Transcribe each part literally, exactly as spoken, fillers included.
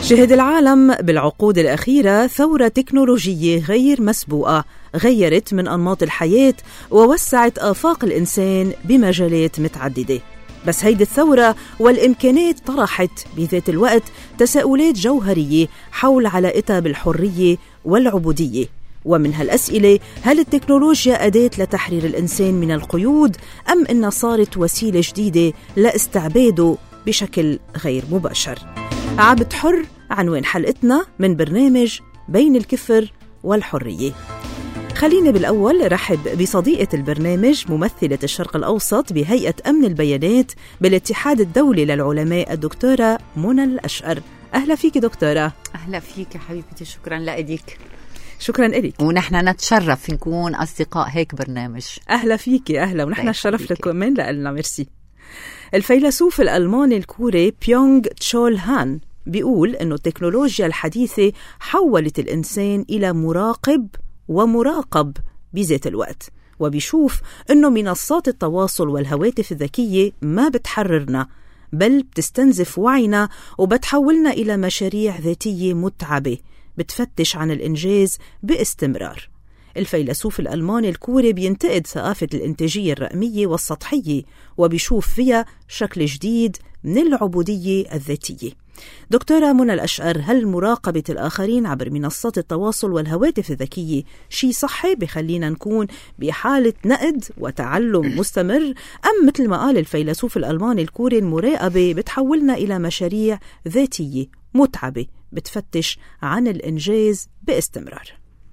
شهد العالم بالعقود الأخيرة ثورة تكنولوجية غير مسبوقة غيرت من أنماط الحياة ووسعت آفاق الإنسان بمجالات متعددة. بس هيدي الثورة والإمكانات طرحت بذات الوقت تساؤلات جوهرية حول علاقتها بالحرية والعبودية. ومن هالأسئلة، هل التكنولوجيا أداة لتحرير الإنسان من القيود أم إنها صارت وسيلة جديدة لاستعباده بشكل غير مباشر؟ عبد حر عنوان حلقتنا من برنامج بين الكفر والحرية. خليني بالأول رحب بصديقة البرنامج ممثلة الشرق الأوسط بهيئة أمن البيانات بالاتحاد الدولي للعلماء الدكتورة منى الأشقر. أهلا فيك دكتورة. أهلا فيك حبيبتي، شكرا لك. شكرا لك. ونحن نتشرف نكون أصدقاء هيك برنامج. أهلا فيك. أهلا. ونحن الشرف لكم من لنا. ميرسي. الفيلسوف الألماني الكوري بيونغ تشول هان بيقول إنه التكنولوجيا الحديثة حولت الإنسان إلى مراقب ومراقب بذات الوقت، وبيشوف إنه منصات التواصل والهواتف الذكية ما بتحررنا بل بتستنزف وعينا وبتحولنا إلى مشاريع ذاتية متعبة بتفتش عن الإنجاز باستمرار. الفيلسوف الألماني الكوري بينتقد ثقافة الإنتاجية الرقمية والسطحية وبيشوف فيها شكل جديد من العبودية الذاتية. دكتورة منى الأشقر، هل مراقبة الآخرين عبر منصات التواصل والهواتف الذكية شيء صحي بخلينا نكون بحالة نقد وتعلم مستمر، أم مثل ما قال الفيلسوف الألماني الكوري المراقبة بتحولنا إلى مشاريع ذاتية متعبة بتفتش عن الإنجاز باستمرار؟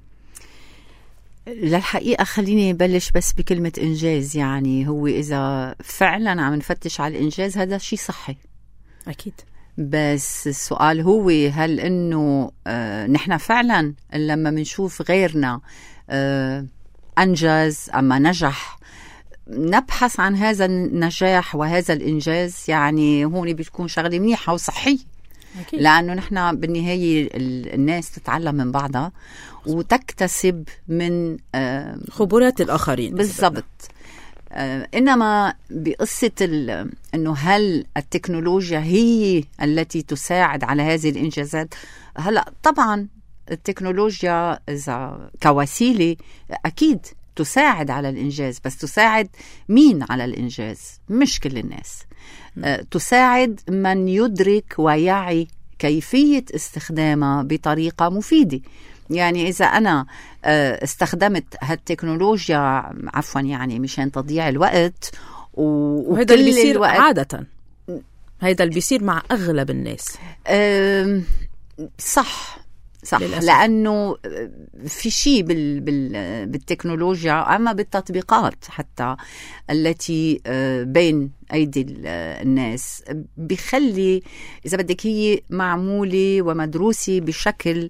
للحقيقة خليني بلش بس بكلمة إنجاز. يعني هو إذا فعلا عم نفتش على الإنجاز هذا شيء صحي أكيد، بس السؤال هو هل إنه آه نحن فعلا لما منشوف غيرنا آه أنجز أما نجح نبحث عن هذا النجاح وهذا الإنجاز؟ يعني هون بتكون شغلة منيحة وصحية أكيد. لأنه نحن بالنهاية الناس تتعلم من بعضها وتكتسب من آه خبرات الآخرين بالضبط. آه إنما بقصة أنه هل التكنولوجيا هي التي تساعد على هذه الإنجازات؟ هلأ طبعا التكنولوجيا إذا كوسيلة أكيد تساعد على الإنجاز، بس تساعد مين على الإنجاز؟ مش كل الناس. آه تساعد من يدرك ويعي كيفية استخدامها بطريقة مفيدة. يعني إذا أنا استخدمت هالتكنولوجيا عفوا يعني مشان تضيع الوقت وهذا اللي بيصير الوقت عادة، هذا اللي بيصير مع أغلب الناس. أه صح صح للأسف. لأنه في شيء بال بال بالتكنولوجيا أما بالتطبيقات حتى التي بين أيدي الناس بيخلي إذا بدك هي معمولة ومدروسة بشكل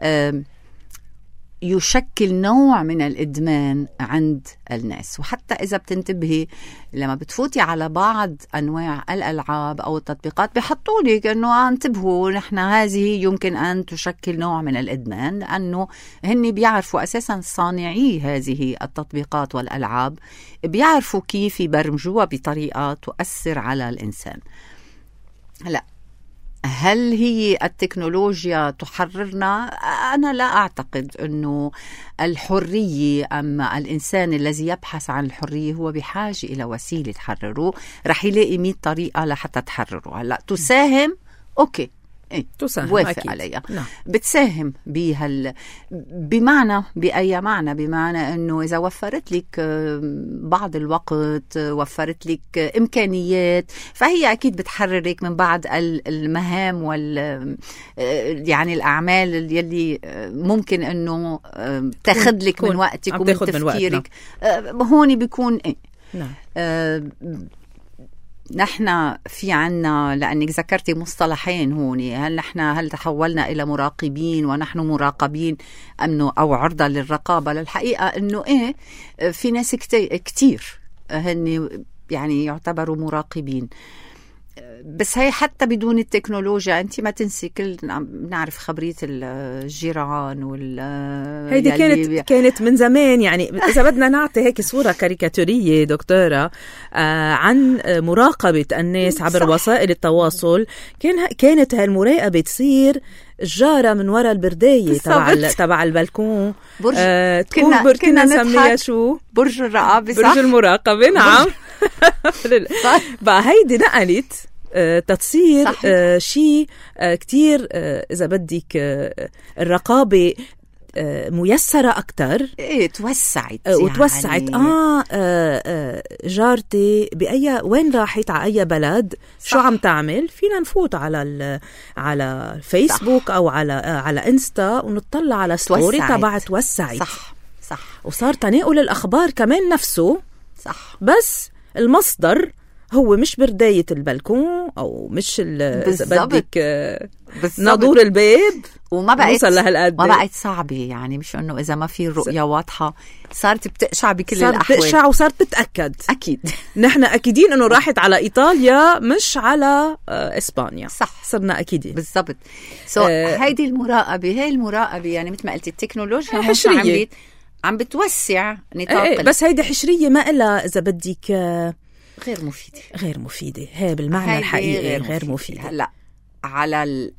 يشكل نوع من الإدمان عند الناس. وحتى إذا بتنتبهي لما بتفوتي على بعض أنواع الألعاب أو التطبيقات بيحطوا لك أنه انتبهوا نحن هذه يمكن أن تشكل نوع من الإدمان، لأنه هن بيعرفوا أساسا صانعي هذه التطبيقات والألعاب بيعرفوا كيف يبرمجوها بطريقة تؤثر على الإنسان. لا، هل هي التكنولوجيا تحررنا؟ أنا لا أعتقد أنه الحرية أما الإنسان الذي يبحث عن الحرية هو بحاجة إلى وسيلة تحرره، رح يلاقي مئة طريقة لحتى تحرره. هلأ تساهم أوكي إيه؟ وافق عليها. نعم. بتساهم بهال بمعنى بأي معنى؟ بمعنى أنه إذا وفرت لك بعض الوقت، وفرت لك إمكانيات، فهي أكيد بتحررك من بعض المهام وال يعني الأعمال يلي ممكن أنه تاخد لك من وقتك ومن تفكيرك. نعم. هون بيكون إيه؟ نعم. آه نحن في عنا، لأنك ذكرتي مصطلحين هون، هل نحن هل تحولنا إلى مراقبين ونحن مراقبين أنه أو عرضة للرقابة؟ للحقيقة أنه إيه، في ناس كتير هن يعني يعتبروا مراقبين. بس هي حتى بدون التكنولوجيا أنت ما تنسي كل نعرف خبرية الجيران وال هيدي كانت بي... كانت من زمان. يعني إذا بدنا نعطي هيك صورة كاريكاتورية دكتورة آه عن مراقبة الناس عبر صح. وسائل التواصل، كان كانت هالمراقبة تصير الجارة من وراء البرداية تبع تبع البلكون. برج آه كنا كنا, كنا نسميها شو؟ برج الرقابة. برج صح؟ المراقبة. نعم. بقى هيدي نقلت آه تتصير آه شيء آه كتير آه إذا بدك آه الرقابة آه ميسرة أكتر. إيه توسعت آه وتوسعت يعني. آه, آه, آه جارتي بأي وين راحت على أي بلد صح. شو عم تعمل، فينا نفوت على على فيسبوك صح. أو على آه على إنستا ونطلع على ستوري تبع توسعت. صح صح. وصار تناول الأخبار كمان نفسه صح، بس المصدر هو مش برداية البلكون أو مش بدك نادور الباب. وما بقت ما بقت صعبة، يعني مش إنه إذا ما في رؤية واضحة صارت بتقشع بكل صارت الأحوال. صارت بتقشع وصارت بتأكد. أكيد نحن أكيدين إنه راحت على إيطاليا مش على إسبانيا. صح صرنا أكيدين بالضبط. سو آه هيدي المراقبة هي المراقبة يعني مثل ما قلت التكنولوجيا حشرية عم بتوسع نطاق. ايه بس هيدي حشرية ما إلا إذا بدك غير مفيدة. غير مفيدة هي بالمعنى الحقيقي غير, غير مفيدة. هلا على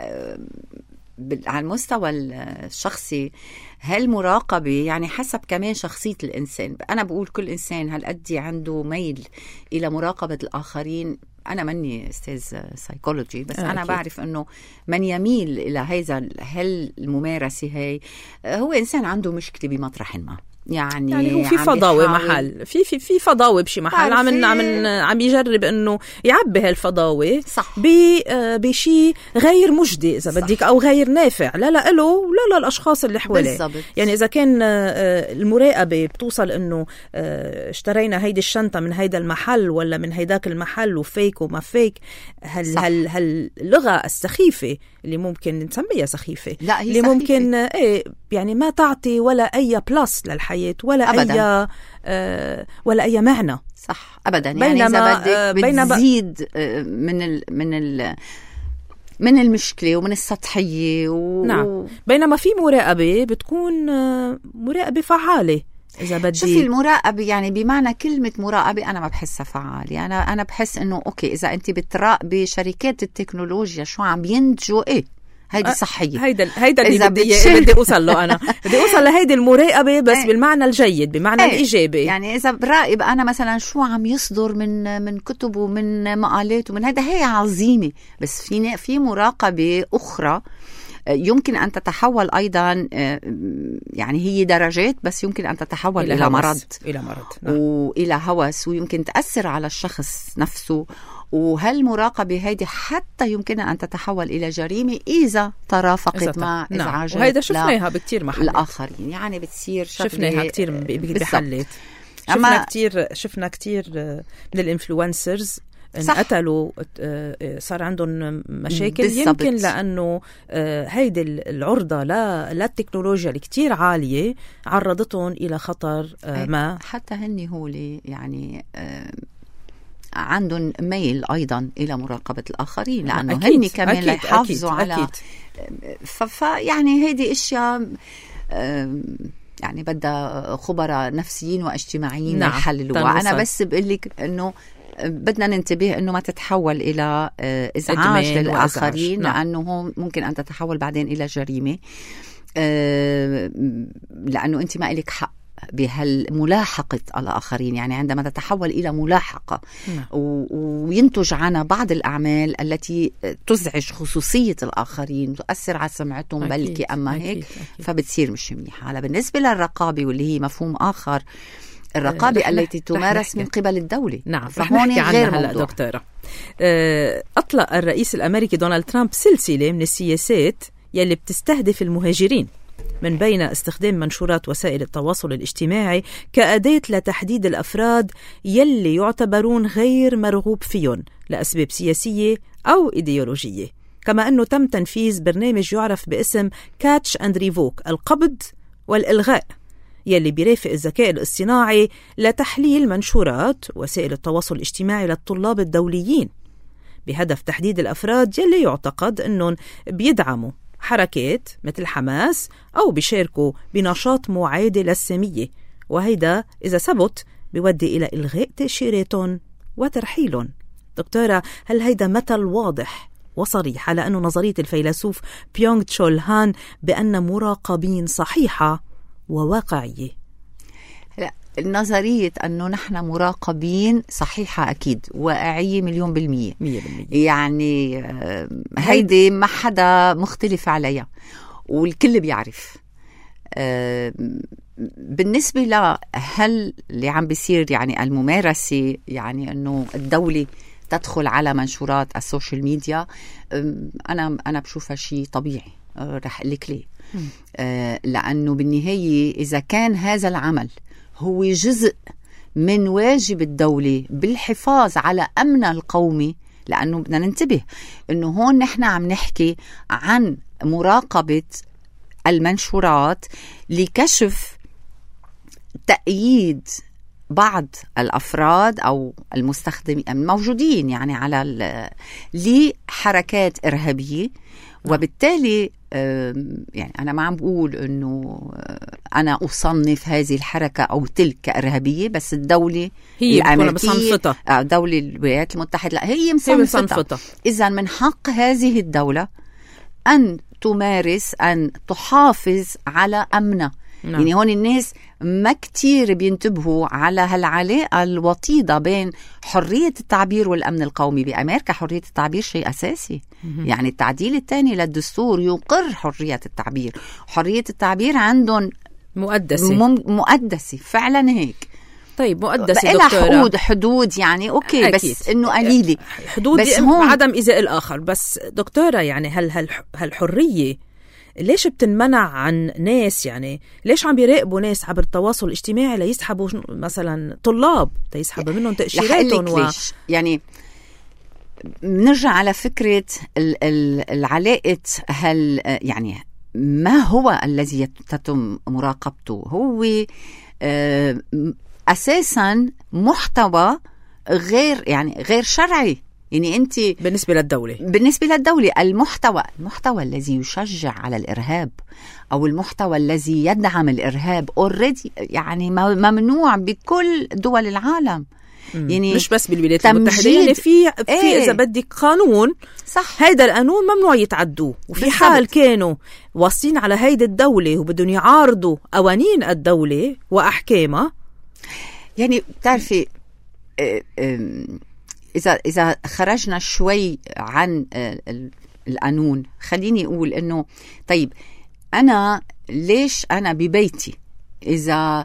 على المستوى الشخصي هالمراقبة يعني حسب كمان شخصية الإنسان. أنا بقول كل إنسان هالقد عنده ميل إلى مراقبة الآخرين. أنا مني أستاذ سايكولوجي بس أكيد. أنا بعرف أنه من يميل إلى هذا هالممارسة هي هو إنسان عنده مشكلة بمطرح ما. يعني, يعني هو في فضاوة محل في في في فضاوة بشي محل عم عم عم يجرب انه يعبي هالفضاوة بشيء غير مجدي اذا بدك او غير نافع لا لا له ولا للاشخاص اللي حواليه. يعني اذا كان المراقبة بتوصل انه اشترينا هيدي الشنطة من هيدا المحل ولا من هيداك المحل وفيك وما فيك، هال هال هاللغة السخيفة اللي ممكن نسميها سخيفة لا هي اللي سخيفة. ممكن ايه يعني ما تعطي ولا اي بلس للحياة ولا أبداً. أي آه ولا أي معنى. صح أبدا. يعني إذا بدك بتزيد من ال من ال من المشكلة ومن السطحية و... نعم. بينما في مراقبة بتكون مراقبة فعالة. إذا بدي شوفي المراقبة يعني بمعنى كلمة مراقبة أنا ما بحسها فعال. يعني أنا أنا بحس إنه أوكي إذا أنت بتراقبي شركات التكنولوجيا شو عم ينتجوا إيه هيدي صحية. هيدا هيدا اللي بدي بدي اوصل له انا بدي اوصل لهيدي المراقبه بس بالمعنى الجيد بمعنى ايه. الايجابي. يعني اذا براقب انا مثلا شو عم يصدر من من كتب ومن مقالات ومن هذا هي عظيمه. بس في في مراقبه اخرى يمكن أن تتحول أيضا يعني هي درجات بس يمكن أن تتحول إلى, إلى مرض إلى مرض نعم. وإلى هوس ويمكن تأثر على الشخص نفسه. وهالمراقبة هيدي حتى يمكن أن تتحول إلى جريمة إذا ترافقت مع نعم. إزعاجات وهيدا شفناها بكتير محلات الآخرين. يعني بتصير شفناها كتير بحلات. شفنا كتير شفنا كتير من الانفلونسرز انقتلوا صار عندهم مشاكل بالزبط. يمكن لأنه هيدي العرضة للتكنولوجيا اللي كتير عالية عرضتهم إلى خطر ما. حتى هني هولي يعني عندهم ميل أيضا إلى مراقبة الآخرين لأنه هني كمان يحافظوا على أكيد. ف يعني هيدي إشياء يعني بدها خبراء نفسيين واجتماعيين نعم. يحللوها. أنا بس بقولك إنه بدنا ننتبه أنه ما تتحول إلى إزعاج للآخرين نعم. لأنه ممكن أن تتحول بعدين إلى جريمة لأنه أنت ما إلك حق بهالملاحقة الآخرين. يعني عندما تتحول إلى ملاحقة نعم. وينتج عنها بعض الأعمال التي تزعج خصوصية الآخرين تؤثر على سمعتهم بلكي أما أكيد. هيك أكيد. فبتصير مش منيحة. على بالنسبة للرقابة واللي هي مفهوم آخر الرقابة أه التي تمارس من قبل الدولة نعم فهون غير موضوع. دكتورة أطلق الرئيس الأمريكي دونالد ترامب سلسلة من السياسات يلي بتستهدف المهاجرين من بين استخدام منشورات وسائل التواصل الاجتماعي كأداة لتحديد الأفراد يلي يعتبرون غير مرغوب فيهم لأسباب سياسية أو إيديولوجية. كما أنه تم تنفيذ برنامج يعرف باسم كاتش أند ريفوك القبض والإلغاء يلي بيرافق الذكاء الاصطناعي لتحليل منشورات وسائل التواصل الاجتماعي للطلاب الدوليين بهدف تحديد الأفراد يلي يعتقد أنهم بيدعموا حركات مثل حماس أو بيشاركوا بنشاط معادي للسامية، وهيدا إذا ثبت بيودي إلى إلغاء تأشيراتهم وترحيلهم. دكتورة، هل هيدا مثل واضح وصريح على أنه نظرية الفيلسوف بيونغ تشول هان بأن مراقبين صحيحة وواقعية؟ لا، نظرية أنه نحن مراقبين صحيحة أكيد، واقعية مليون بالمية. مية بالمية. يعني هيدي ما حدا مختلف عليها والكل بيعرف. بالنسبة لا، هل اللي عم بيصير يعني الممارسة، يعني أنه الدولة تدخل على منشورات السوشيال ميديا، أنا أنا بشوفها شيء طبيعي. رح أقول لك ليه. آه لأنه بالنهاية إذا كان هذا العمل هو جزء من واجب الدولة بالحفاظ على أمنها القومي، لأنه بدنا ننتبه أنه هون نحن عم نحكي عن مراقبة المنشورات لكشف تأييد بعض الأفراد أو المستخدمين الموجودين يعني على لحركات إرهابية. وبالتالي يعني أنا ما عم بقول أنه أنا أصنف هذه الحركة أو تلك إرهابية، بس الدولة هي مصنفتها، دولة الولايات المتحدة لا هي مصنفتها. إذن من حق هذه الدولة أن تمارس، أن تحافظ على أمنها. نعم. يعني هون الناس ما كتير بينتبهوا على هالعلاقة الوطيدة بين حرية التعبير والأمن القومي. بأمريكا حرية التعبير شيء أساسي. مم. يعني التعديل الثاني للدستور يقر حرية التعبير. حرية التعبير عندهم مقدسة مقدسة فعلا هيك. طيب مقدسة دكتورة، حدود حدود يعني أوكي أكيد. بس إنه قليلة حدود بس عدم إيذاء الآخر. بس دكتورة يعني هل هالحرية ليش بتنمنع عن ناس؟ يعني ليش عم بيراقبوا ناس عبر التواصل الاجتماعي ليسحبوا مثلا طلاب تيسحبوا منهم تأشيراتهم و... يعني نرجع على فكرة العلاقة. هل يعني ما هو الذي يتم مراقبته؟ هو أساسا محتوى غير يعني غير شرعي. يعني أنت بالنسبة للدولة بالنسبة للدولة المحتوى المحتوى الذي يشجع على الإرهاب أو المحتوى الذي يدعم الإرهاب already يعني ممنوع بكل دول العالم. يعني مش بس بالولايات المتحدة، يعني في في ايه إذا بدك قانون صح، هيدا القانون ممنوع يتعدوه. وفي بالزبط. حال كانوا واصلين على هيدا الدولة وبدهم يعارضوا قوانين الدولة وأحكامها، يعني بتعرفي اه اه إذا إذا خرجنا شوي عن القانون، خليني أقول إنه طيب أنا ليش أنا ببيتي إذا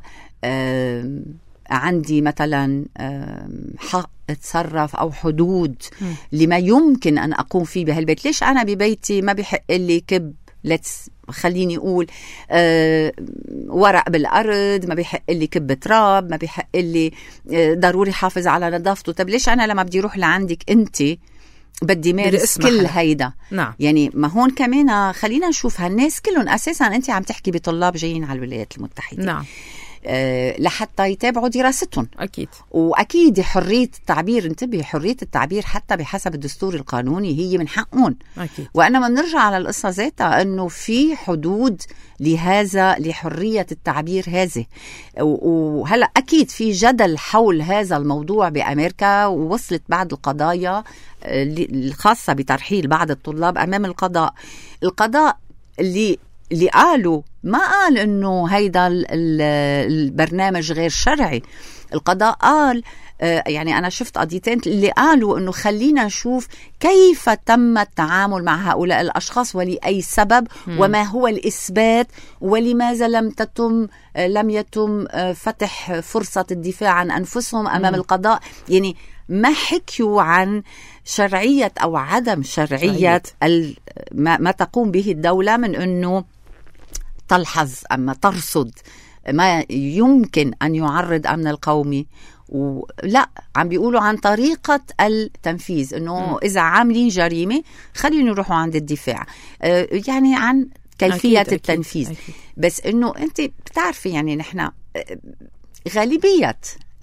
عندي مثلا حق اتصرف أو حدود م. لما يمكن أن أقوم فيه بهالبيت، ليش أنا ببيتي ما بحق لي كب let's خليني أقول أه ورق بالأرض، ما بيحق لي كب تراب، ما بيحق لي أه ضروري حافظ على نظافته. طب ليش أنا لما بدي روح لعندك أنت بدي مارس كل هيدا؟ نعم. يعني ما هون كمان خلينا نشوف هالناس كلهم أساسا أنت عم تحكي بطلاب جايين على الولايات المتحدة. نعم. أه لحتى يتابعوا دراستهم. أكيد. وأكيد حرية التعبير، انتبه، حرية التعبير حتى بحسب الدستور القانوني هي من حقهم. أكيد. وأنا ما بنرجع على القصة ذاتها أنه في حدود لهذا لحرية التعبير هذه. وهلأ أكيد في جدل حول هذا الموضوع بأمريكا، ووصلت بعض القضايا الخاصة بترحيل بعض الطلاب أمام القضاء. القضاء اللي اللي قالوا ما قال إنه هيدا البرنامج غير شرعي. القضاء قال يعني أنا شفت قضيتين اللي قالوا إنه خلينا نشوف كيف تم التعامل مع هؤلاء الأشخاص ولأي سبب م. وما هو الإثبات، ولماذا لم تتم لم يتم فتح فرصة الدفاع عن أنفسهم أمام م. القضاء. يعني ما حكيوا عن شرعية أو عدم شرعية ما, ما تقوم به الدولة من أنه تلحظ أما ترصد ما يمكن أن يعرض أمن القومي. ولا عم بيقولوا عن طريقة التنفيذ، إنه م. إذا عاملين جريمة خلينا نروحوا عند الدفاع، آه يعني عن كيفية أكيد التنفيذ. أكيد أكيد. بس إنه أنت بتعرفي يعني نحن غالبية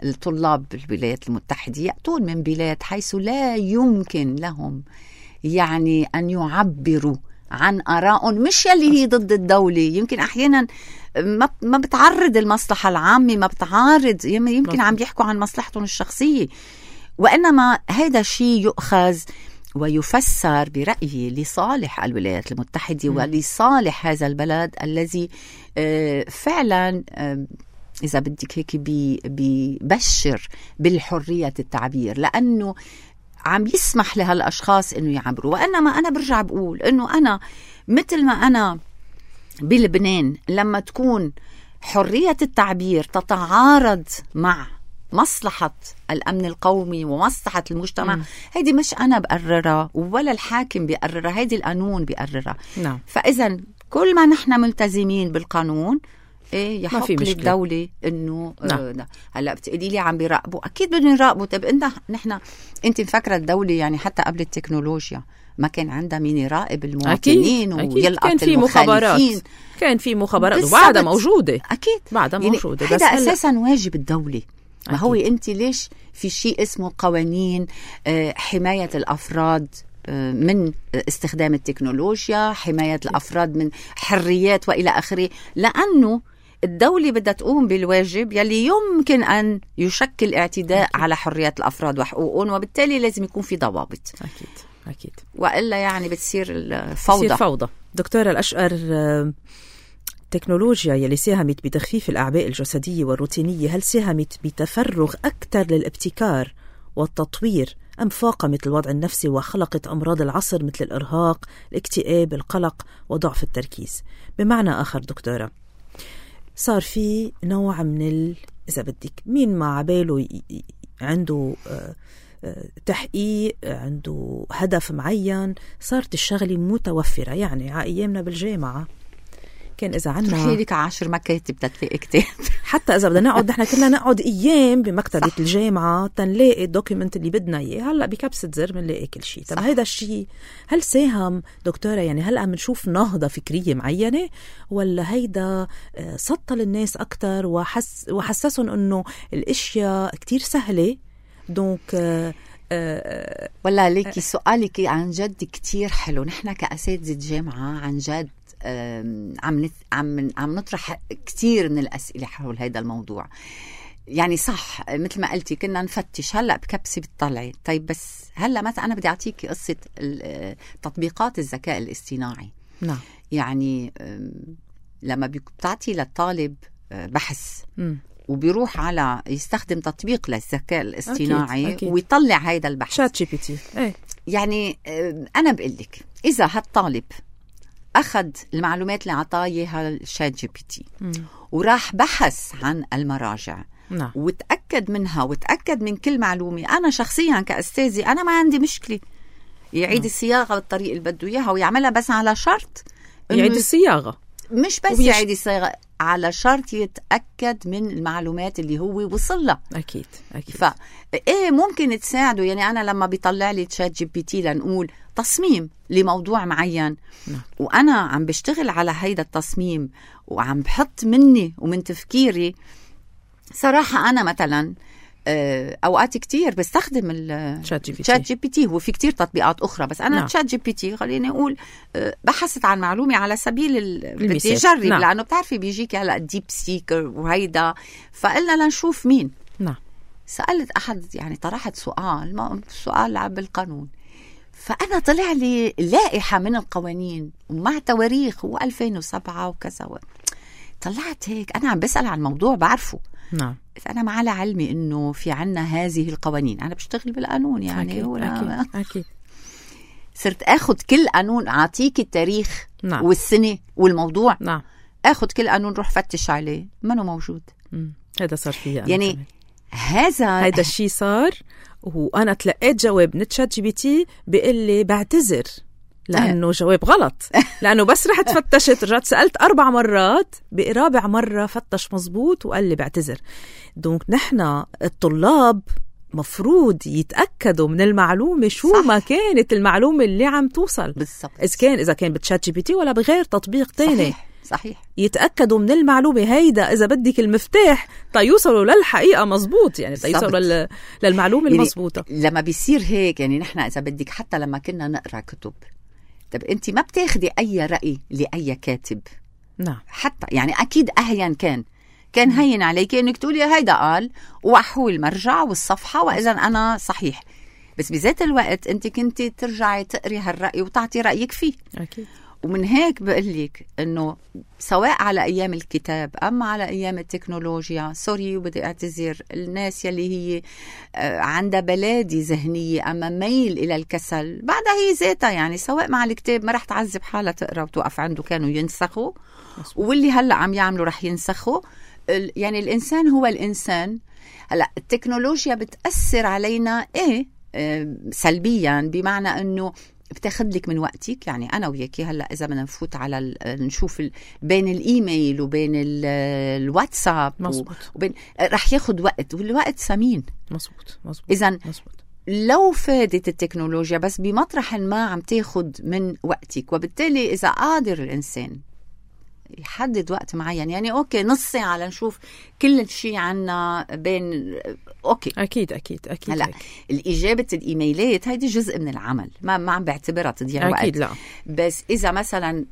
الطلاب بالولايات المتحدة يأتون من بلاد حيث لا يمكن لهم يعني أن يعبروا عن آرائهم، مش يلي هي ضد الدولة، يمكن أحيانا ما ما بتعرض المصلحة العامة، ما بتعارض، يمكن عم يحكوا عن مصلحتهم الشخصية، وإنما هذا الشيء يؤخذ ويفسر برأيي لصالح الولايات المتحدة م. ولصالح هذا البلد الذي فعلا إذا بدك هيك بيبشر بالحرية التعبير، لأنه عم يسمح لهالأشخاص إنه يعبروا. وإنما أنا برجع بقول إنه أنا مثل ما أنا بلبنان لما تكون حرية التعبير تتعارض مع مصلحة الأمن القومي ومصلحة المجتمع، هيدي مش أنا بقررها ولا الحاكم بيقررها، هيدي القانون بيقررها. نعم. فإذا كل ما نحن ملتزمين بالقانون إيه يحق للدولة إنه نعم. آه هلا بتقولي لي عم بيراقبوا، أكيد بدهم يراقبوا. طب أنت نحن أنت مفكرة الدولة يعني حتى قبل التكنولوجيا ما كان عندها مين يراقب المواطنين ويلقط كان في مخابرات، كان في مخابرات وبعدها موجودة، أكيد بعدها يعني موجودة، هذا أساسا واجب الدولة. ما هو أنت ليش في شيء اسمه قوانين حماية الأفراد من استخدام التكنولوجيا، حماية الأفراد من حريات وإلى آخره، لأنه الدولة بدها تقوم بالواجب يلي يمكن أن يشكل اعتداء أكيد. على حريات الأفراد وحقوقهم، وبالتالي لازم يكون في ضوابط. أكيد أكيد، وإلا يعني بتصير الفوضى. بتصير فوضى. دكتورة الأشقر، التكنولوجيا يلي ساهمت بتخفيف الأعباء الجسدية والروتينية، هل ساهمت بتفرغ أكثر للابتكار والتطوير أم فاقمت الوضع النفسي وخلقت أمراض العصر مثل الإرهاق، الاكتئاب، القلق وضعف التركيز؟ بمعنى آخر دكتورة، صار في نوع من ال... إذا بدك مين ما عباله ي... عنده تحقيق، عنده هدف معين، صارت الشغلة متوفرة. يعني على أيامنا بالجامعة كان إذا عنا تروحي لك عشر مكاتب تتلاقي كتاب، حتى إذا بدنا نقعد نحن كلنا نقعد أيام بمكتبة صح. الجامعة تنلاقي الدوكيمنت اللي بدنا إياه، هلأ بكبسة زر بنلاقي كل شيء. طب هيدا الشيء هل ساهم دكتورة؟ يعني هل عم نشوف نهضة فكرية معينة، ولا هيدا سطل الناس أكتر وحس وحسسهم إنه الأشياء كتير سهلة؟ دونك أه ولا ليكي سؤالك عن جد كتير حلو. نحن كأساتذة جامعة عن جد عم عم عم نطرح كتير من الأسئلة حول هذا الموضوع. يعني صح مثل ما قلتي كنا نفتش، هلا بكبسة بتطلعي. طيب بس هلا مثلا أنا بدي أعطيكي قصة تطبيقات الذكاء الاصطناعي. نعم. يعني لما بتعطي للطالب بحث م. وبيروح على يستخدم تطبيق للذكاء الاصطناعي أكيد. أكيد. ويطلع هيدا البحث شات جي بي تي. ايه. يعني أنا بقول لك إذا هالطالب أخذ المعلومات اللي عطايها الشات جي بي تي وراح بحث عن المراجع نعم. وتأكد منها وتأكد من كل معلومة، أنا شخصيا كأستاذي أنا ما عندي مشكلة يعيد نعم. الصياغة بالطريقة اللي بده إياها ويعملها، بس على شرط يعيد الصياغة، مش بس وبيش... يعيد الصياغة، على شرط يتأكد من المعلومات اللي هو وصل لها. أكيد أكيد. فا إيه ممكن تساعده. يعني أنا لما بيطلع لي تشات جي بي تي لنقول تصميم لموضوع معين نعم. وأنا عم بشتغل على هيدا التصميم وعم بحط مني ومن تفكيري، صراحة أنا مثلا أوقات كتير بستخدم الشات جي بي تي. هو في كتير تطبيقات أخرى، بس أنا الشات جي بي تي خليني أقول بحثت عن معلومة على سبيل بدي أجرب نعم. لأنه بتعرفي بيجيك هلأ ديب سيكر وهيدا، فقلنا لنشوف مين. نعم. سألت أحد يعني طرحت سؤال سؤال بالقانون، فأنا طلع لي لائحة من القوانين ومع تواريخ وألفين وسبعة وكذا. طلعت هيك أنا عم بسأل عن موضوع بعرفه. نعم. أنا ما على علمي إنه في عنا هذه القوانين، أنا بشتغل بالقانون يعني. أكيد. أكيد. أكيد. صرت أخذ كل قانون، أعطيك التاريخ نعم. والسنة والموضوع نعم. أخذ كل قانون روح فتش عليه منه موجود. هذا صار فيها يعني كمان. هذا هذا الشيء صار، وأنا تلقيت جواب من تشات جي بي تي بيقول لي بعتذر لأنه جواب غلط، لأنه بس رحت فتشت رجعت سألت أربع مرات، برابع مرة فتش مزبوط وقال لي بعتذر. دونك نحن الطلاب مفروض يتأكدوا من المعلومة شو صح. ما كانت المعلومة اللي عم توصل بالضبط، إذا كان إذا كان بتشات جي بي تي ولا بغير تطبيق تاني. صحيح. صحيح. يتأكدوا من المعلومة هيدا إذا بدك المفتاح تيوصلوا للحقيقة مزبوط، يعني تيوصلوا لل... للمعلومة يعني المزبوطة. لما بيصير هيك يعني نحن إذا بدك حتى لما كنا نقرأ كتب، طب أنت ما بتاخدي أي رأي لأي كاتب. نعم. حتى يعني أكيد أهيا كان كان هين عليك إنك تقولي هيدا قال وأحول المرجع والصفحة وإذا أنا صحيح، بس بذات الوقت أنت كنتي ترجعي تقري هالرأي وتعطي رأيك فيه. أكيد. ومن هيك بقولك إنه سواء على أيام الكتاب أما على أيام التكنولوجيا، سوري وبدي أعتذر الناس يلي هي عندها بلادي ذهنية أما ميل إلى الكسل، بعدها هي ذاتها يعني سواء مع الكتاب ما رح تعذب حالها تقرأ وتوقف عنده، كانوا ينسخوا واللي هلأ عم يعملوا رح ينسخوا. يعني الإنسان هو الإنسان. هلأ التكنولوجيا بتأثر علينا إيه سلبيا، بمعنى أنه بتاخد لك من وقتك. يعني أنا وياكي هلأ إذا بدنا نفوت على نشوف بين الإيميل وبين الواتساب مزبوط. وبين رح ياخد وقت، والوقت ثمين. مزبوط مزبوط. إذن لو فادت التكنولوجيا بس بمطرح ما عم تاخد من وقتك، وبالتالي إذا قادر الإنسان يحدد وقت معين، يعني أوكي نص ساعة لنشوف كل شيء عنا بين أوكي أكيد أكيد أكيد. هلا الإجابة الإيميلات هيدي جزء من العمل، ما ما عم بعتبرها تضيع وقت أكيد لا. بس إذا مثلا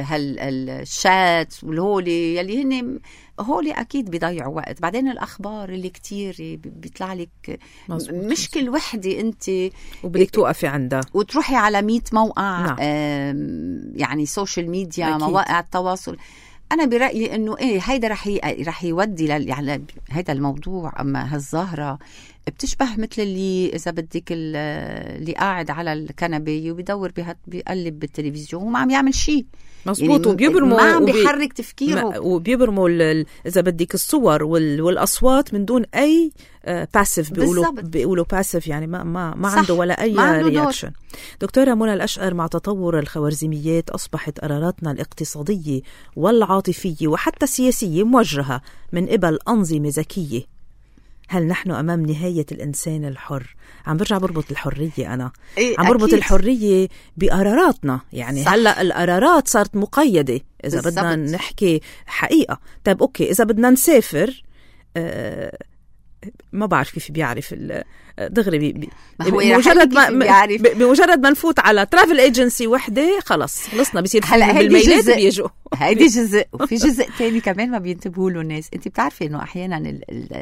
هالشات والهولي يلي هن هولي أكيد بيضيعوا وقت. بعدين الأخبار اللي كتير بيطلع لك مش كل وحدة أنت وبدك توقفي عندها وتروحي على مية موقع. نعم. يعني سوشيال ميديا أكيد. مواقع التواصل. أنا برأيي إنه إيه هيدا رح ي... رح يودي لل... يعني هيدا الموضوع. أما هالظاهرة بتشبه مثل اللي إذا بدك اللي قاعد على الكنبة وبيدور بهت... بيقلب بالتلفزيون وما عم يعمل شيء مزبوط. يعني وبيبرموا ما عم وبي... بيحرك تفكيره وبيبرموا ال... إذا بدك الصور وال... والأصوات من دون أي باسيف. uh, بيقولوا بيقولوا باسيف يعني ما ما ما عنده ولا أي رياكشن. دكتورة منى الأشقر، مع تطور الخوارزميات أصبحت قراراتنا الاقتصادية والعاطفية وحتى السياسية موجهة من قبل أنظمة ذكية. هل نحن أمام نهاية الإنسان الحر؟ عم برجع بربط الحرية أنا إيه عم بربط أكيد. الحرية بقراراتنا. يعني صح. هلأ القرارات صارت مقيدة إذا بالزبط. بدنا نحكي حقيقة. طيب أوكي إذا بدنا نسافر آه ما بعرف كيف بيعرف دغري بي بي بمجرد ما بمجرد ما نفوت على ترافل ايجنسي وحده خلاص خلصنا بيصير بالميلات بيجوا. هيدي جزء وفي جزء تاني كمان ما بينتبهوا له الناس. انت بتعرفي انه احيانا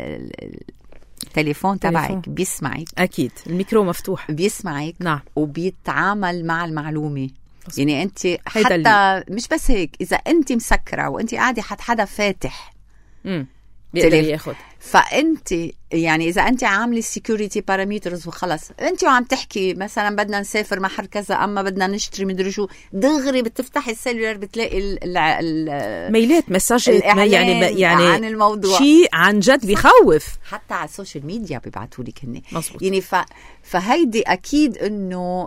التليفون تبعك بيسمعك. اكيد الميكرو مفتوح بيسمعك. نعم. وبيتعامل مع المعلومه. يعني انت حتى مش بس هيك، اذا انت مسكره وانت قاعده حد حدا فاتح امم بيقدر ياخد. فأنت يعني إذا أنت عاملة security parameters وخلص أنت وعم تحكي مثلا بدنا نسافر محل كذا أما بدنا نشتري مدري شو، دغري بتفتحي السيلولر بتلاقي ميلات مساجات يعني يعني عن الموضوع شيء عن جد بيخوف. حتى على السوشيال ميديا بيبعتوا لك هني مزبوط. يعني ف... فهيدي أكيد إنه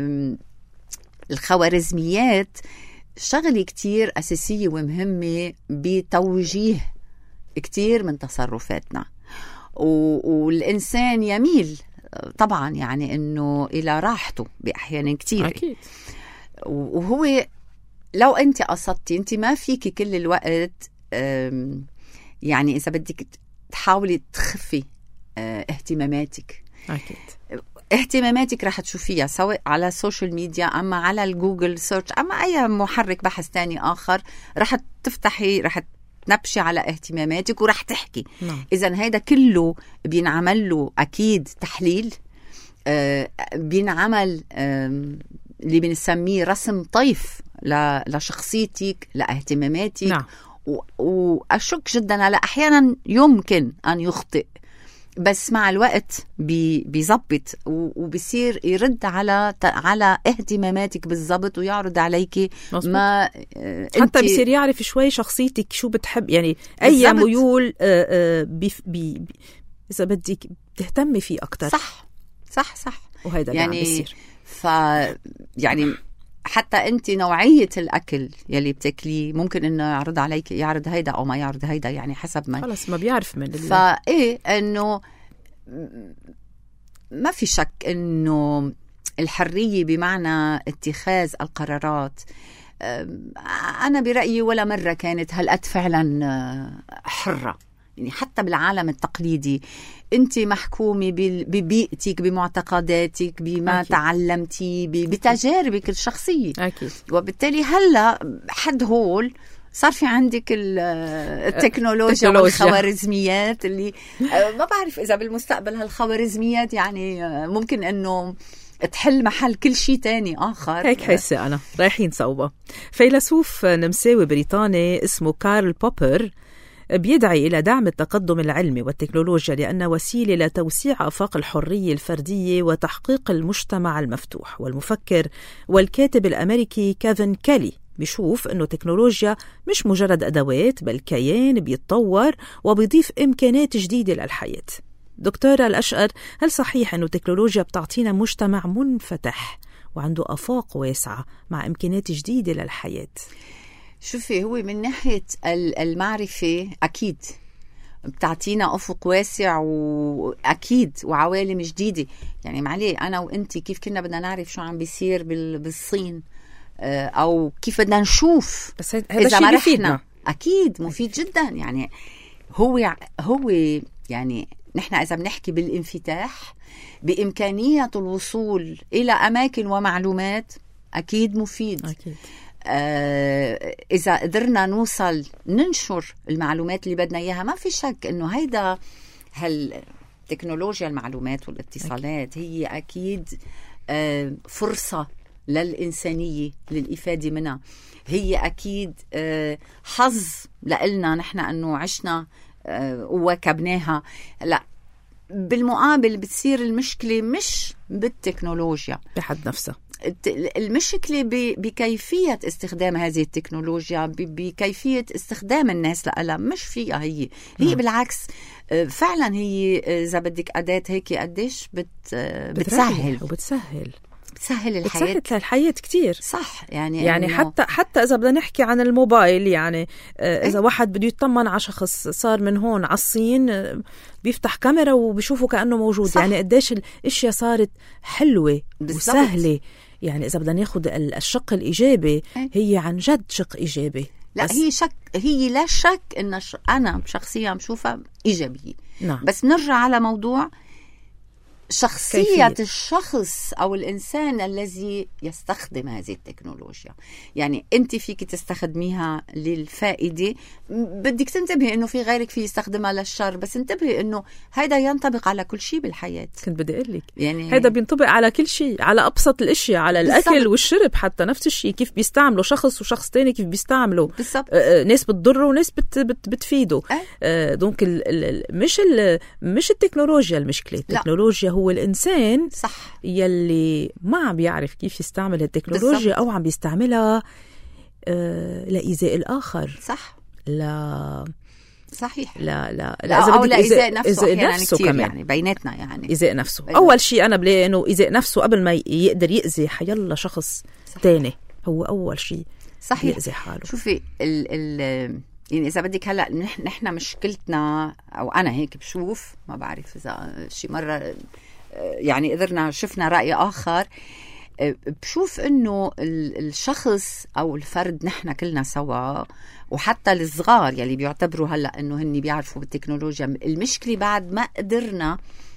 الخوارزميات شغلة كتير أساسية ومهمة بتوجيه كتير من تصرفاتنا. والإنسان يميل طبعا يعني إنه إلى راحته بأحيان كتير أكيد. وهو لو أنت قصدتي أنت ما فيك كل الوقت يعني إذا بدك تحاولي تخفي اهتماماتك. أكيد. اهتماماتك راح تشوفيها سواء على السوشيال ميديا أما على الجوجل سيرش أما أي محرك بحث تاني آخر، راح تفتحي راح تنبشي على اهتماماتك ورح تحكي. نعم. إذن هيدا كله بينعمل له أكيد تحليل. آه بينعمل آه اللي بنسميه رسم طيف لشخصيتك لاهتماماتك. نعم. وأشك جدا على أحيانا يمكن أن يخطئ بس مع الوقت بي بيزبط وبيصير يرد على على اهتماماتك بالضبط ويعرض عليكي ما حتى بيصير يعرف شوي شخصيتك شو بتحب يعني اي بالزبط. ميول بي بي اذا بدك تهتمي فيه اكتر. صح صح صح. وهيدا يعني عم بيصير. ف يعني حتى انت نوعيه الاكل يلي بتاكليه ممكن انه يعرض عليك يعرض هيدا او ما يعرض هيدا يعني حسب ما خلص ما بيعرف من اللي فايه انه ما في شك انه الحريه بمعنى اتخاذ القرارات أنا برأيي ولا مرة كانت هالقد فعلا حرة. يعني حتى بالعالم التقليدي أنت محكومة ببيئتك، بمعتقداتك، بما أكيد. تعلمتي، بتجاربك الشخصية. أكيد. وبالتالي هلأ حد هول صار في عندك التكنولوجيا والخوارزميات اللي ما بعرف إذا بالمستقبل هالخوارزميات يعني ممكن أنه تحل محل كل شيء تاني آخر. هيك حسي أنا رايحين صوبة. فيلسوف نمساوي بريطاني اسمه كارل بوبر بيدعي إلى دعم التقدم العلمي والتكنولوجيا لأنه وسيلة لتوسيع آفاق الحرية الفردية وتحقيق المجتمع المفتوح. والمفكر والكاتب الأمريكي كيفن كيلي بيشوف أنه التكنولوجيا مش مجرد أدوات بل كيان بيتطور وبيضيف إمكانات جديدة للحياة. دكتورة الأشقر، هل صحيح أنه التكنولوجيا بتعطينا مجتمع منفتح وعنده آفاق واسعة مع إمكانات جديدة للحياة؟ شوفي، هو من ناحية المعرفة أكيد بتعطينا أفق واسع وأكيد وعوالم جديدة. يعني معليه أنا وإنتي كيف كنا بدنا نعرف شو عم بيصير بالصين أو كيف بدنا نشوف، بس هذا الشيء بيفيدنا. أكيد مفيد جدا. يعني هو هو يعني نحن إذا بنحكي بالانفتاح بإمكانية الوصول إلى أماكن ومعلومات أكيد مفيد. أكيد. آه إذا قدرنا نوصل ننشر المعلومات اللي بدنا إياها ما في شك إنه هيدا هالتكنولوجيا المعلومات والاتصالات هي أكيد آه فرصة للإنسانية للإفادة منها. هي أكيد آه حظ لإلنا نحن أنه عشنا آه وواكبناها. لا، بالمقابل بتصير المشكلة مش بالتكنولوجيا بحد نفسها، المشكلة بكيفية استخدام هذه التكنولوجيا، بكيفية استخدام الناس لها، مش فيها هي هي نعم. بالعكس فعلا هي إذا بدك أداة هيك قديش بت بتسهل وبتسهل بتسهل الحياة، بتسهل الحياة كتير. صح. يعني يعني حتى حتى إذا بدنا نحكي عن الموبايل، يعني إذا ايه؟ واحد بده يطمن على شخص صار من هون على الصين بيفتح كاميرا وبيشوفه كأنه موجود. صح. يعني قديش الاشياء صارت حلوة بالزبط. وسهلة. يعني إذا بدنا ناخد الشق الإيجابي ايه؟ هي عن جد شق إيجابي. لا هي شك هي لا شك إن ش... أنا شخصيا بشوفها إيجابية. نعم. بس نرجع على موضوع شخصية كيفية. الشخص أو الإنسان الذي يستخدم هذه التكنولوجيا. يعني أنت فيك تستخدميها للفائدة، بدك تنتبهي أنه في غيرك فيه يستخدمها للشر، بس انتبهي أنه هذا ينطبق على كل شيء بالحياة. كنت بدي أقول لك يعني هذا بينطبق على كل شيء، على أبسط الأشياء، على الأكل بالزبط. والشرب حتى نفس الشيء، كيف بيستعملوا شخص وشخص تاني كيف بيستعملوا. آه ناس بتضره وناس بت بت بتفيده. آه دونك ال ال مش ال مش التكنولوجيا المشكلة، التكنولوجيا هو هو الإنسان. صح. يلي ما عم بيعرف كيف يستعمل التكنولوجيا بالزبط. أو عم بيستعملها آه لإيذاء الآخر. صح. لا صحيح. لا لا لا أو لإيذاء نفسه. إيذاء نفسه كمان. يعني بيناتنا يعني إيذاء نفسه. بينات. أول شيء أنا بلاقي إنه إيذاء نفسه قبل ما يقدر يأذي حيلا شخص صحيح. تاني هو أول شيء صحيح يأذي حاله. شوفي ال ال يعني إذا بدك هلأ نحن مشكلتنا، أو أنا هيك بشوف، ما بعرف إذا شي مرة يعني قدرنا شفنا رأي آخر، بشوف إنه الشخص أو الفرد نحن كلنا سوا، وحتى الصغار يلي بيعتبروا هلأ إنه هني بيعرفوا بالتكنولوجيا، المشكلة بعد ما قدرنا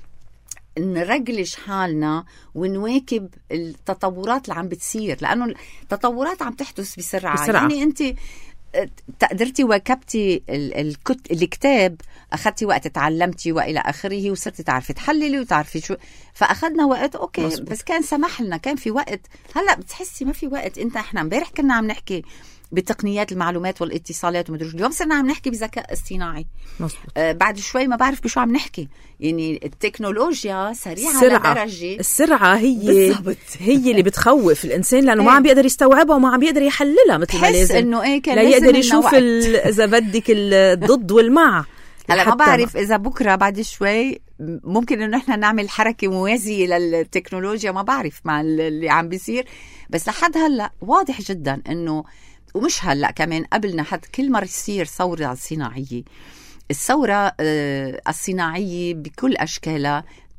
نرجلش حالنا ونواكب التطورات اللي عم بتصير، لأنه التطورات عم تحدث بسرعة, بسرعة. يعني أنت تقدرتي واكبتي الكت... الكتاب، أخذتي وقت تعلمتي وإلى آخره، وصرتي تعرفي تحللي وتعرفي شو، فأخذنا وقت أوكي مصبوط. بس كان سمح لنا، كان في وقت. هلأ بتحسي ما في وقت. أنت إحنا امبارح كنا عم نحكي بتقنيات المعلومات والاتصالات ومدري اليوم صرنا عم نحكي بذكاء اصطناعي. آه بعد شوي ما بعرف بشو عم نحكي. يعني التكنولوجيا سريعة السرعة. لدرجة السرعة هي بالضبط. هي اللي بتخوف الإنسان، لأنه ايه؟ ما عم بيقدر يستوعبها وما عم بيقدر يحللها مثل ما لازم. إنه إيه كان لا يقدر يشوف إذا بدك الضد والمع. هلا ما بعرف إذا بكرة بعد شوي ممكن إنه إحنا نعمل حركة موازية للتكنولوجيا، ما بعرف مع اللي عم بيصير. بس لحد هلا واضح جدا إنه، ومش هلأ كمان قبلنا، حد كل مرة يصير ثورة صناعية، الثورة الصناعية بكل أشكالها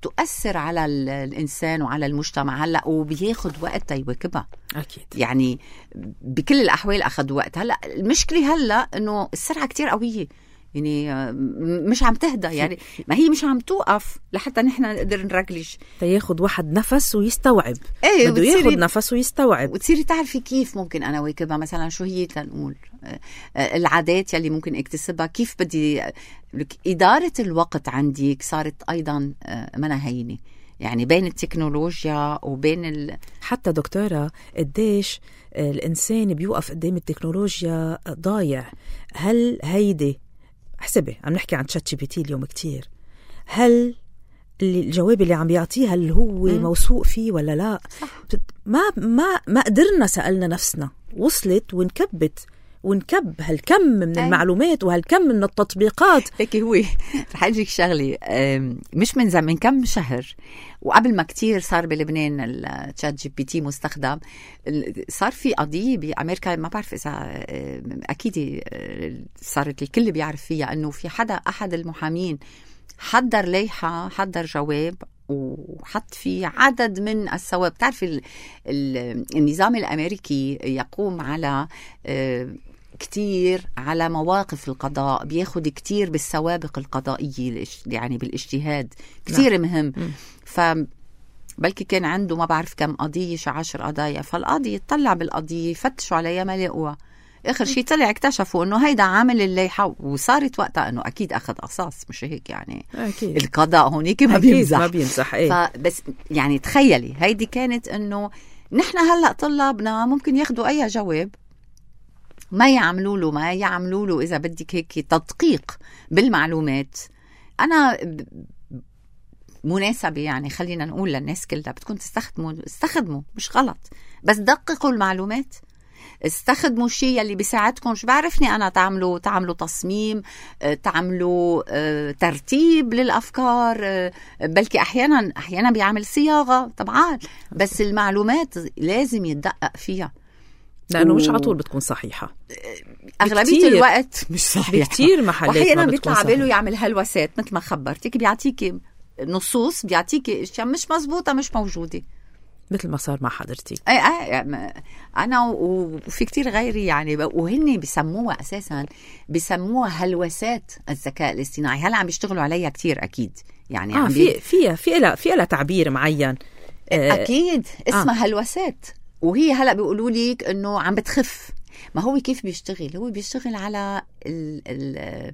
تؤثر على الإنسان وعلى المجتمع هلأ، وبياخد وقت يواكبها. أكيد. يعني بكل الأحوال أخذ وقت. هلأ المشكلة هلأ إنه السرعة كتير قوية، يعني مش عم تهدى، يعني ما هي مش عم توقف لحتى نحن نقدر نرجلش. تياخد واحد نفس ويستوعب. ايه بده ياخد نفس ويستوعب. وتصيري تعرفي كيف ممكن أنا واكبها. مثلا شو هي تنقول العادات يلي ممكن اكتسبها، كيف بدي إدارة الوقت عندي صارت أيضا منها هينة، يعني بين التكنولوجيا وبين ال... حتى دكتورة قديش الإنسان بيوقف قدام التكنولوجيا ضايع. هل هيدي حسبي عم نحكي عن تشات جي بي تي اليوم كتير، هل الجواب اللي عم بيعطيها اللي هو م. موثوق فيه ولا لا؟ صح. ما ما ما قدرنا سألنا نفسنا، وصلت ونكبت ونكب هالكم من أي. المعلومات وهالكم من التطبيقات. هيك هو رح أجيك شغلي، مش من زمان، من كم شهر وقبل ما كتير صار بلبنان التشات جي بي تي مستخدم، صار في قضية بأمريكا، ما بعرف إذا أكيد صارت الكل بيعرف فيها، أنه في حدا أحد المحامين حضر ليحة، حضر جواب وحط فيه عدد من الثواب. بتعرف النظام الأمريكي يقوم على كتير على مواقف القضاء، بياخد كتير بالسوابق القضائية، يعني بالاجتهاد كتير لا. مهم. فبلكي كان عنده ما بعرف كم قضية، شي عشر قضايا، فالقاضي يطلع بالقضية فتشوا عليها ما لقوها. آخر شيء طلع اكتشفوا إنه هيدا عامل الليحة، وصارت وقتها إنه أكيد أخذ قصاص، مش هيك يعني. أكيد. القضاء هونيك ما بيمزح ما بيمزح. إيه. فبس يعني تخيلي هيدي كانت إنه نحن هلأ طلابنا ممكن ياخدوا أي جواب، ما يعملوا له ما يعملوا له إذا بدك هيك تدقيق بالمعلومات. أنا مناسبة يعني خلينا نقول للناس كلها بدكم تستخدموا استخدموا مش غلط، بس دققوا المعلومات، استخدموا شيء اللي بيساعدكم. شو بعرفني أنا تعملوا تعملوا تصميم، تعملوا ترتيب للأفكار، بلكي أحيانا أحيانا بيعمل صياغة طبعا، بس المعلومات لازم يتدقق فيها لأنه و... مش على طول بتكون صحيحة. أغلبية بكتير. الوقت مش صحيحة. بكتير محلات وأحيانا بيطلع باله يعمل هلوسات مثل ما خبرتك، بيعطيكي نصوص، بيعطيكي اشياء مش مزبوطة مش موجودة، مثل ما صار مع حضرتي. اي اي انا وفي كتير غيري يعني، وهن بيسموها اساسا بيسموها هلوسات الذكاء الاصطناعي. هلا عم بيشتغلوا عليها كتير اكيد يعني. اه في فيها في لها في لها تعبير معين اكيد اسمها آه. هلوسات. وهي هلا بيقولوا لك انه عم بتخف. ما هو كيف بيشتغل؟ هو بيشتغل على ال ال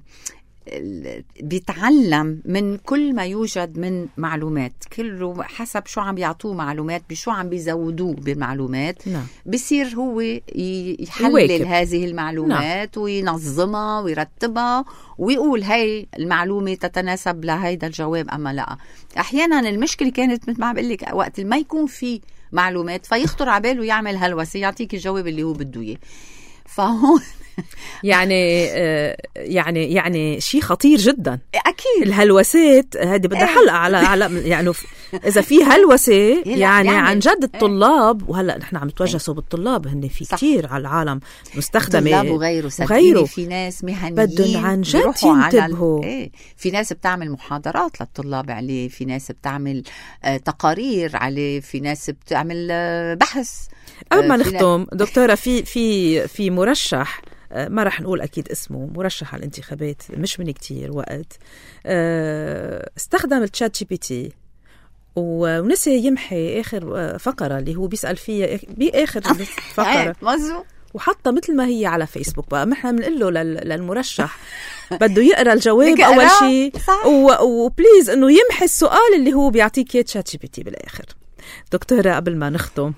بيتعلم من كل ما يوجد من معلومات، كله حسب شو عم بيعطوه معلومات، بشو عم بيزودوه بالمعلومات. نعم. بصير هو يحلل يواكب. هذه المعلومات. نعم. وينظمها ويرتبها ويقول هاي المعلومة تتناسب لهيدا الجواب أما لا. أحيانا المشكلة كانت مثل ما بقول لك وقت ما يكون في معلومات فيخطر عباله يعمل هلوسة يعطيك الجواب اللي هو بده إياه. فهون يعني يعني يعني شيء خطير جدا. اكيد الهلوسات هذه بدها حلقه على على يعني اذا في هلوسه يعني, يعني عن جد الطلاب. وهلا نحن عم نتوجسوا بالطلاب، هن في كتير على العالم مستخدمه طلاب وغيره وغيره. في ناس مهنيين بدهم عن جد ينتبهوا. ايه في ناس بتعمل محاضرات للطلاب عليه، في ناس بتعمل آه تقارير عليه، في ناس بتعمل آه بحث. قبل ما نختم دكتوره، في في في مرشح ما رح نقول أكيد اسمه، مرشح على الانتخابات مش من كتير وقت، استخدم التشات جي بي تي ونسي يمحي آخر فقرة اللي هو بيسأل فيها بآخر فقرة وحطها مثل ما هي على فيسبوك. بقى نحن بنقول له للمرشح بده يقرأ الجواب أول شيء وبليز إنه يمحي السؤال اللي هو بيعطيك إياه تشات جي بي تي بالآخر. دكتورة قبل ما نختم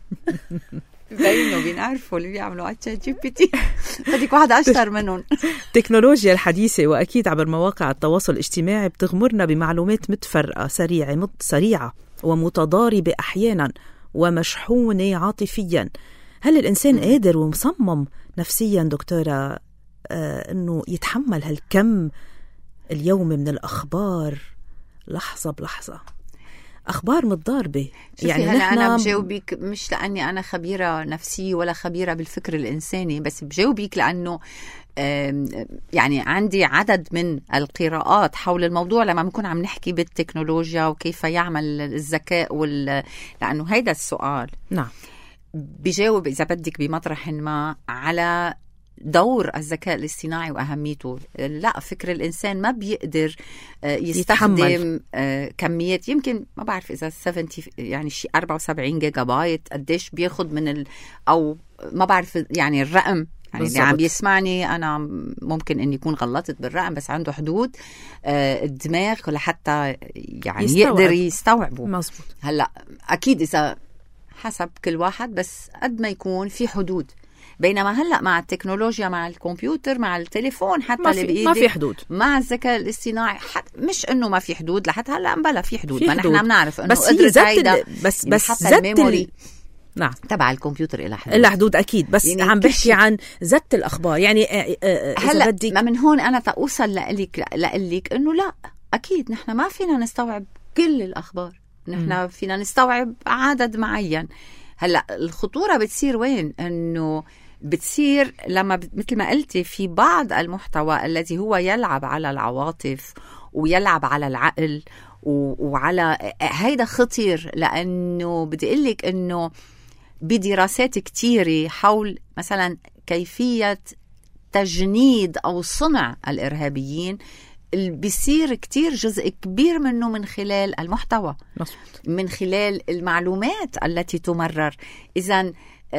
بينه بينعرفوا اللي بيعملوا على تشات جي بي تي بدك واحد أشطر منهم. التكنولوجيا الحديثة وأكيد عبر مواقع التواصل الاجتماعي بتغمرنا بمعلومات متفرقة سريعة سريعة ومتضاربة أحيانا ومشحونة عاطفيا. هل الإنسان قادر ومصمم نفسيا دكتورة آه أنه يتحمل هالكم اليومي من الأخبار لحظة بلحظة؟ أخبار متضاربة. يعني هلا أنا بجاوبك مش لأني أنا خبيرة نفسية ولا خبيرة بالفكر الإنساني، بس بجاوبك لأنه يعني عندي عدد من القراءات حول الموضوع لما بنكون عم نحكي بالتكنولوجيا وكيف يعمل الذكاء وال... لأنه هيدا السؤال نعم بجاوب إذا بدك بمطرح ما على دور الذكاء الاصطناعي وأهميته. لا، فكر الإنسان ما بيقدر يستخدم يتحمل. كميات يمكن ما بعرف إذا سبعين يعني شيء أربعة وسبعين جيجا بايت قديش بياخد من ال... أو ما بعرف يعني الرقم يعني بالزبط. اللي عم بيسمعني أنا ممكن أن يكون غلطت بالرقم، بس عنده حدود الدماغ لحتى يعني يستوعب. يقدر يستوعبه مزبوط. هلأ أكيد إذا حسب كل واحد، بس قد ما يكون في حدود. بينما هلأ مع التكنولوجيا، مع الكمبيوتر، مع التليفون حتى ما في, اللي ما في حدود. مع الذكاء الاصطناعي مش إنه ما في حدود، لحتى هلأ مبلا في حدود. ما نحن بنعرف إنه بس هي زت بس بس حتى الميموري نعم تبع الكمبيوتر إلى حدود إلى حدود أكيد. بس يعني عم بحكي عن زت الأخبار يعني هلأ بدك ما من هون أنا تأوصل لقلك لقلك إنه لا أكيد نحن ما فينا نستوعب كل الأخبار، نحن م. فينا نستوعب عدد معين. هلأ الخطورة بتصير وين؟ إنه بتصير لما مثل ما قلتي في بعض المحتوى الذي هو يلعب على العواطف ويلعب على العقل وعلى هيدا خطير. لأنه بدي أقولك إنه بدراسات كتيرة حول مثلا كيفية تجنيد أو صنع الإرهابيين بيصير كتير جزء كبير منه من خلال المحتوى، من خلال المعلومات التي تمرر. إذن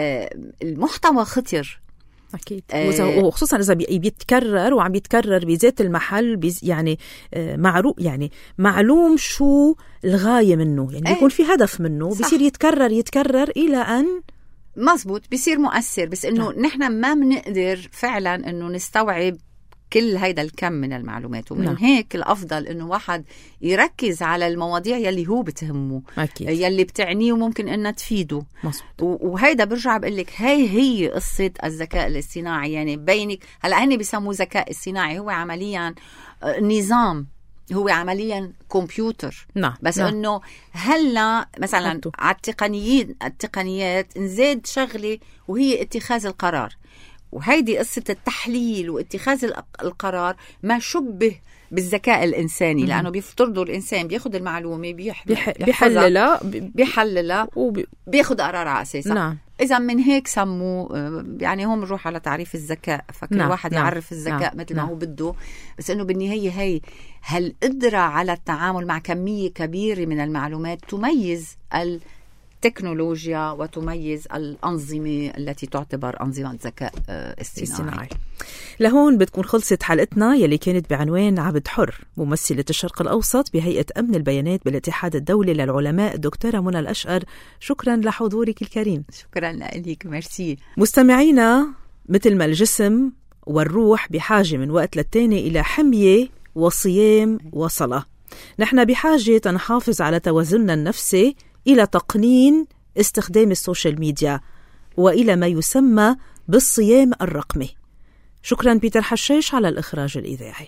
المحتوى خطر أكيد، آه وخصوصا إذا بيتكرر وعم بيتكرر بذات المحل بيز يعني آه معروف يعني معلوم شو الغاية منه، يعني بيكون في هدف منه، بيصير يتكرر يتكرر إلى أن مزبوط بيصير مؤثر. بس إنه نحن ما بنقدر فعلا إنه نستوعب كل هيدا الكم من المعلومات، ومن نعم. هيك الأفضل إنه واحد يركز على المواضيع يلي هو بتهمه أكيد. يلي بتعنيه وممكن إنها تفيده. مصبوط. وهيدا برجع بقولك هاي هي قصة الذكاء الاصطناعي. يعني بينك هلأ هني بيسموه ذكاء اصطناعي، هو عمليا نظام، هو عمليا كمبيوتر. نعم. بس نعم. إنه هلا مثلا حطو. على التقنيين التقنيات نزيد شغلة وهي اتخاذ القرار، وهيدي قصة التحليل واتخاذ القرار ما شبه بالذكاء الإنساني. مم. لأنه بيفترضوا الإنسان بياخد المعلومة بيح... بيحللها بيحللها وبياخد قرار على أساسها. نعم. إذا من هيك سموه يعني هم نروح على تعريف الذكاء، فكل نعم. واحد نعم. يعرف الذكاء نعم. مثل ما نعم. هو بده. بس إنه بالنهاية هي هل قدرة على التعامل مع كمية كبيرة من المعلومات تميز ال تكنولوجيا وتميز الأنظمة التي تعتبر أنظمة ذكاء اصطناعي. لهون بتكون خلصت حلقتنا يلي كانت بعنوان عبد حر، ممثلة الشرق الأوسط بهيئة أمن البيانات بالاتحاد الدولي للعلماء دكتورة منى الأشقر. شكرا لحضورك الكريم. شكرا لك، ميرسي. مستمعينا، مثل ما الجسم والروح بحاجة من وقت للتاني إلى حمية وصيام وصلاة، نحن بحاجة نحافظ على توازننا النفسي إلى تقنين استخدام السوشيال ميديا وإلى ما يسمى بالصيام الرقمي. شكرا بيتر حشاش على الإخراج الإذاعي.